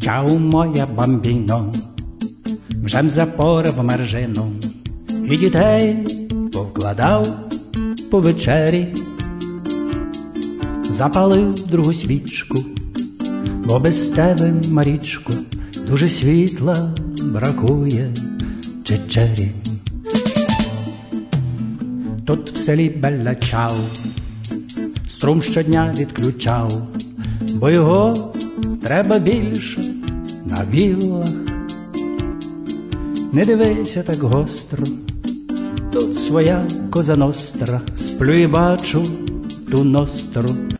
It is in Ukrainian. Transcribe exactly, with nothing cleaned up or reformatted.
Чао, моя бамбіно, вже запорав маржину, і дітей повкладав по вечері, запалив другу свічку, бо без тебе, Марічку, дуже світла бракує чечері. Тут в селі Беллачав струм щодня відключав, бо його треба більше на віллах. Не дивися так гостро, тут своя Коза Ностра, сплю і бачу ту ностру.